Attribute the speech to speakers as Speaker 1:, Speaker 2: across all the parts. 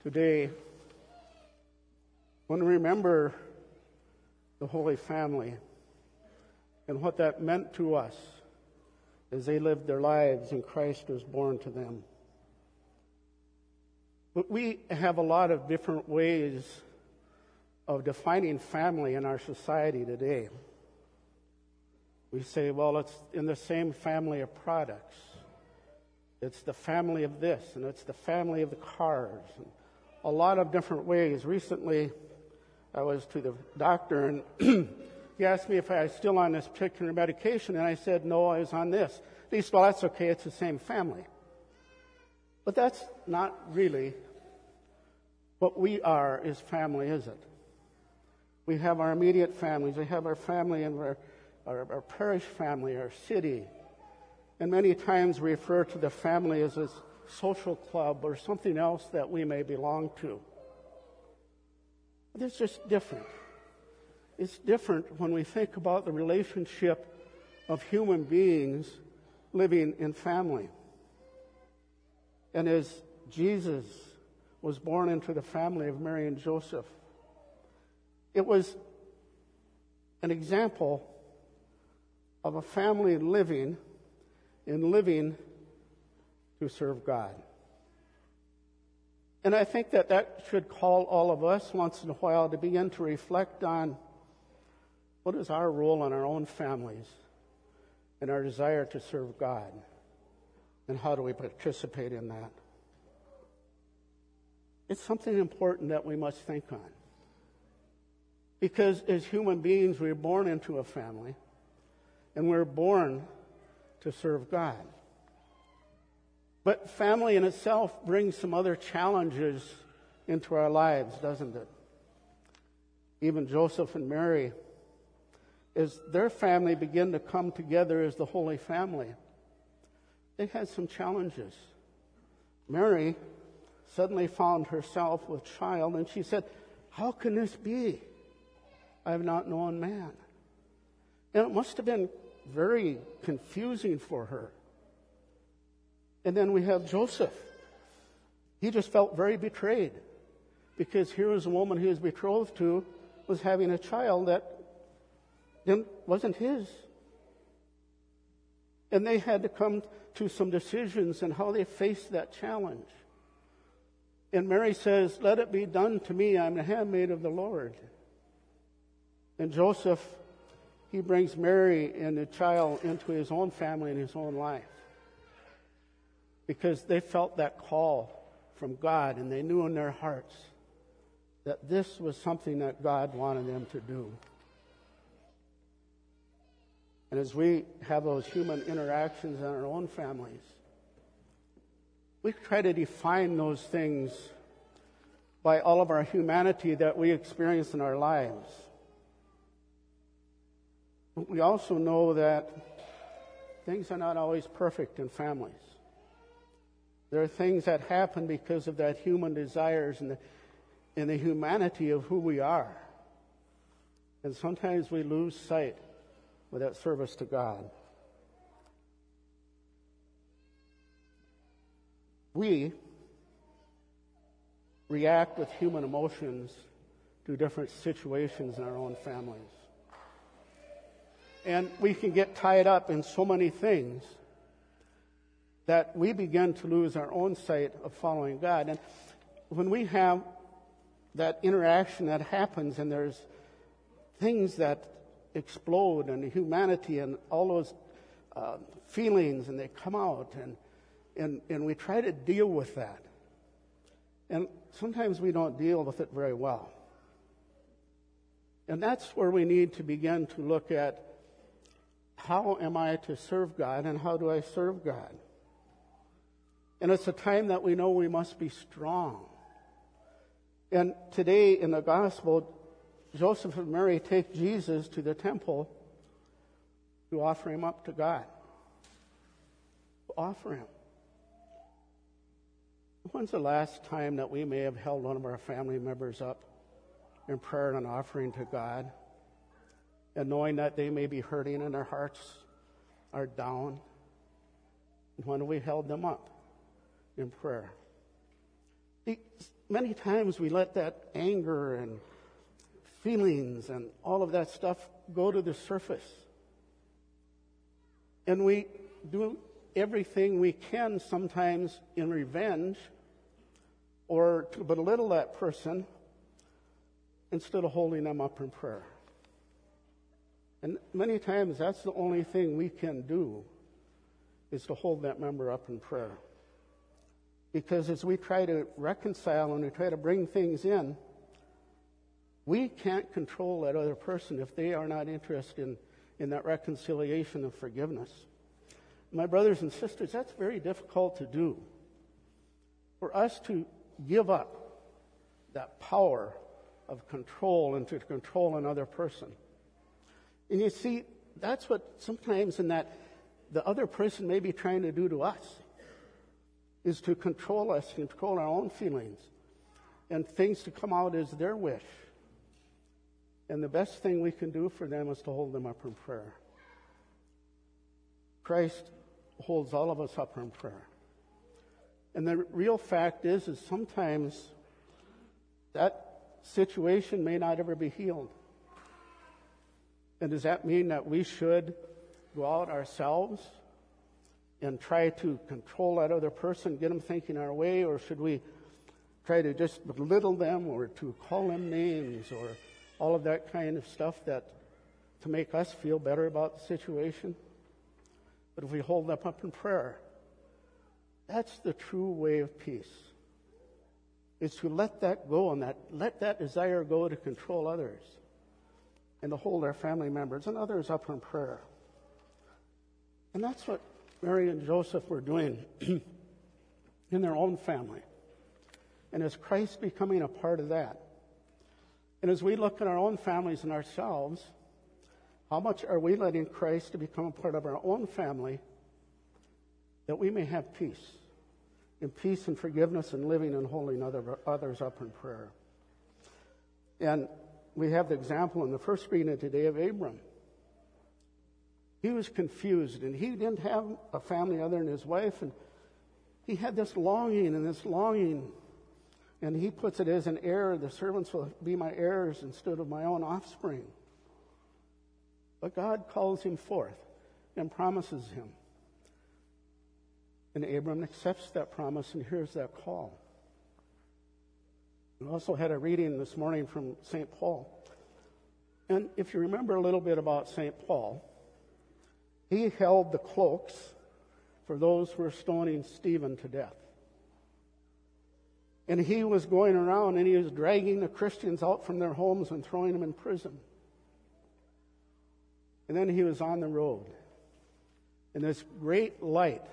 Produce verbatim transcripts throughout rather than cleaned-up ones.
Speaker 1: Today, when we remember the Holy Family and what that meant to us as they lived their lives and Christ was born to them. But we have a lot of different ways of defining family in our society today. We say, well, it's in the same family of products. It's the family of this, and it's the family of the cars, and a lot of different ways. Recently, I was to the doctor, and he asked me if I was still on this particular medication, and I said, no, I was on this. He said, well, that's okay, it's the same family. But that's not really what we are as family, is it? We have our immediate families, we have our family and our, our, our parish family, our city, and many times we refer to the family as a social club or something else that we may belong to. But it's just different. It's different when we think about the relationship of human beings living in family. And as Jesus was born into the family of Mary and Joseph, it was an example of a family living and living to serve God. And I think that that should call all of us once in a while to begin to reflect on what is our role in our own families and our desire to serve God, and how do we participate in that. It's something important that we must think on. Because as human beings, we're born into a family, and we're born to serve God. But family in itself brings some other challenges into our lives, doesn't it? Even Joseph and Mary, as their family began to come together as the Holy Family, they had some challenges. Mary suddenly found herself with child, and she said, how can this be? I have not known man. And it must have been very confusing for her. And then we have Joseph. He just felt very betrayed, because here was a woman he was betrothed to was having a child that wasn't his. And they had to come to some decisions and how they faced that challenge. And Mary says, let it be done to me. I'm the handmaid of the Lord. And Joseph, he brings Mary and the child into his own family and his own life, because they felt that call from God, and they knew in their hearts that this was something that God wanted them to do. And as we have those human interactions in our own families, we try to define those things by all of our humanity that we experience in our lives. But we also know that things are not always perfect in families. There are things that happen because of that human desires and the, and the humanity of who we are. And sometimes we lose sight with that service to God. We react with human emotions to different situations in our own families. And we can get tied up in so many things that we begin to lose our own sight of following God. And when we have that interaction that happens, and there's things that explode, and humanity and all those uh, feelings, and they come out, and, and, and we try to deal with that. And sometimes we don't deal with it very well. And that's where we need to begin to look at, how am I to serve God, and how do I serve God? And it's a time that we know we must be strong. And today in the gospel, Joseph and Mary take Jesus to the temple to offer him up to God. To offer him. When's the last time that we may have held one of our family members up in prayer and an offering to God, and knowing that they may be hurting and their hearts are down? And when we held them up in prayer. Many times we let that anger and feelings and all of that stuff go to the surface. And we do everything we can sometimes in revenge or to belittle that person instead of holding them up in prayer. And many times that's the only thing we can do is to hold that member up in prayer. Because as we try to reconcile and we try to bring things in, we can't control that other person if they are not interested in, in that reconciliation of forgiveness. My brothers and sisters, that's very difficult to do. For us to give up that power of control and to control another person. And you see, that's what sometimes in that the other person may be trying to do to us, is to control us, control our own feelings, and things to come out as their wish. And the best thing we can do for them is to hold them up in prayer. Christ holds all of us up in prayer. And the real fact is, is sometimes that situation may not ever be healed. And does that mean that we should go out ourselves and try to control that other person, get them thinking our way, or should we try to just belittle them or to call them names or all of that kind of stuff that to make us feel better about the situation? But if we hold them up in prayer, that's the true way of peace. Is to let that go and that let that desire go to control others and to hold our family members and others up in prayer. And that's what Mary and Joseph were doing in their own family. And as Christ becoming a part of that, and as we look at our own families and ourselves, how much are we letting Christ to become a part of our own family that we may have peace, and peace and forgiveness and living and holding other, others up in prayer? And we have the example in the first reading today of Abram. He was confused, and he didn't have a family other than his wife, and he had this longing and this longing, and he puts it as an heir. The servants will be my heirs instead of my own offspring. But God calls him forth and promises him. And Abram accepts that promise and hears that call. We also had a reading this morning from Saint Paul. And if you remember a little bit about Saint Paul, he held the cloaks for those who were stoning Stephen to death. And he was going around and he was dragging the Christians out from their homes and throwing them in prison. And then he was on the road. And this great light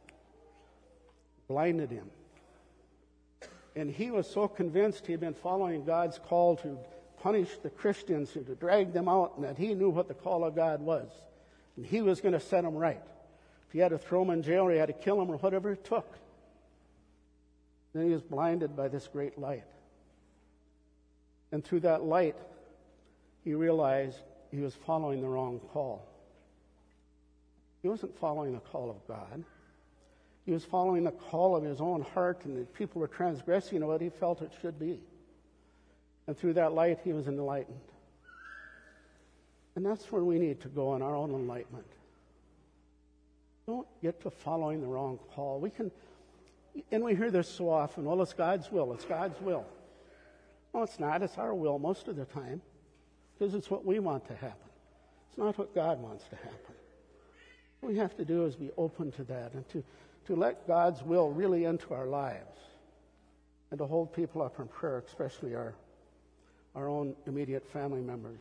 Speaker 1: blinded him. And he was so convinced he had been following God's call to punish the Christians and to drag them out, and that he knew what the call of God was. And he was going to set them right. If he had to throw them in jail or he had to kill them or whatever it took. Then he was blinded by this great light. And through that light, he realized he was following the wrong call. He wasn't following the call of God. He was following the call of his own heart, and the people were transgressing what he felt it should be. And through that light, he was enlightened. And that's where we need to go in our own enlightenment. Don't get to following the wrong call. We can, and we hear this so often, well, it's God's will, it's God's will. No, it's not. It's our will most of the time, because it's what we want to happen. It's not what God wants to happen. What we have to do is be open to that and to, to let God's will really into our lives and to hold people up in prayer, especially our, our own immediate family members.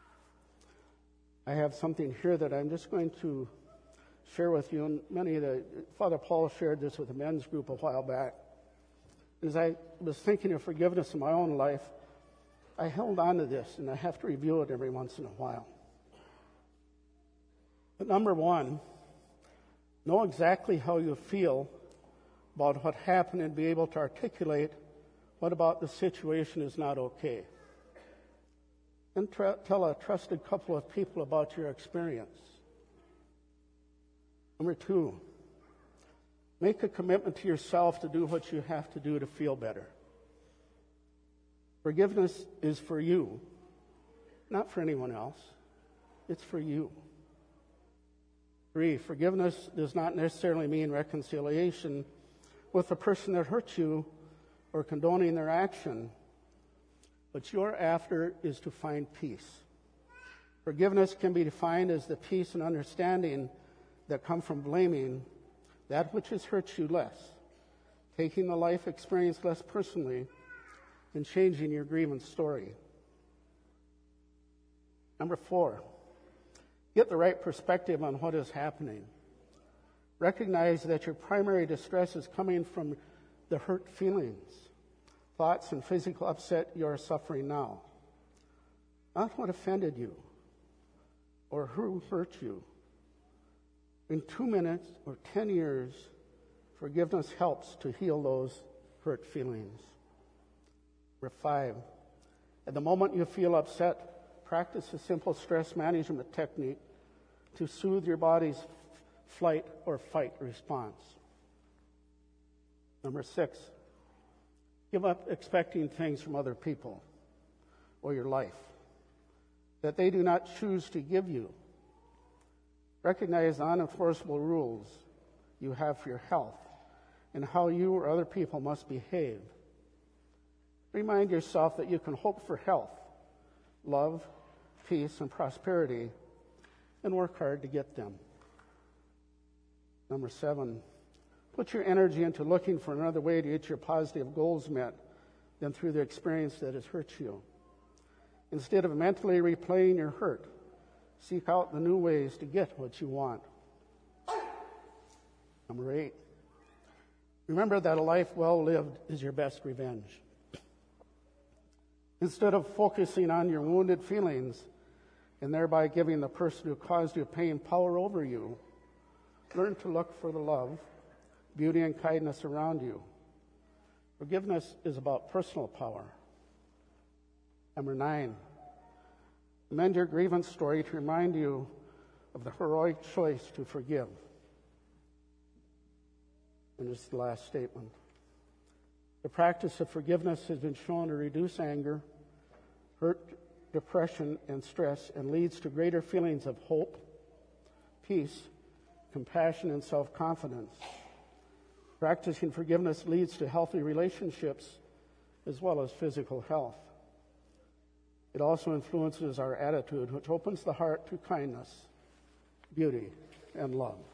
Speaker 1: I have something here that I'm just going to share with you. And many of the, Father Paul shared this with the men's group a while back. As I was thinking of forgiveness in my own life, I held on to this, and I have to review it every once in a while. But number one, know exactly how you feel about what happened and be able to articulate what about the situation is not okay. And tra- tell a trusted couple of people about your experience. Number two, make a commitment to yourself to do what you have to do to feel better. Forgiveness is for you, not for anyone else. It's for you. Three, forgiveness does not necessarily mean reconciliation with the person that hurt you or condoning their action. What you're after is to find peace. Forgiveness can be defined as the peace and understanding that come from blaming that which has hurt you less, taking the life experience less personally, and changing your grievance story. Number four, get the right perspective on what is happening. Recognize that your primary distress is coming from the hurt feelings, thoughts, and physical upset you are suffering now. Not what offended you or who hurt you. In two minutes or ten years, forgiveness helps to heal those hurt feelings. Number five, at the moment you feel upset, practice a simple stress management technique to soothe your body's flight or fight response. Number six, give up expecting things from other people or your life that they do not choose to give you. Recognize the unenforceable rules you have for your health and how you or other people must behave. Remind yourself that you can hope for health, love, peace, and prosperity, and work hard to get them. Number seven, put your energy into looking for another way to get your positive goals met than through the experience that has hurt you. Instead of mentally replaying your hurt, seek out the new ways to get what you want. Number eight, remember that a life well lived is your best revenge. Instead of focusing on your wounded feelings and thereby giving the person who caused you pain power over you, learn to look for the love, beauty, and kindness around you. Forgiveness is about personal power. Number nine, amend your grievance story to remind you of the heroic choice to forgive. And this is the last statement. The practice of forgiveness has been shown to reduce anger, hurt, depression, and stress, and leads to greater feelings of hope, peace, compassion, and self-confidence. Practicing forgiveness leads to healthy relationships as well as physical health. It also influences our attitude, which opens the heart to kindness, beauty, and love.